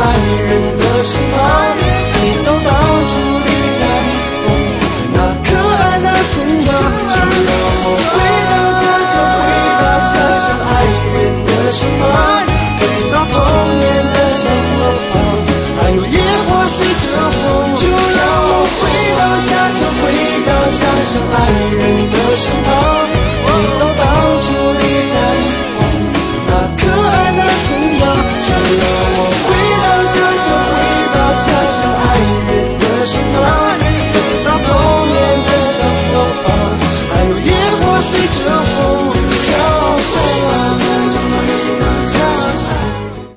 爱人的身旁，回到当初离家的风，那可爱的村庄，就让我回到家乡，回到家乡爱人的身旁，回到童年的小河旁，还有野花随着风，就让我回到家乡，回到家乡爱人的身旁，回到当初离家的风，那可爱的村庄，就让我回到家乡，回到家乡爱人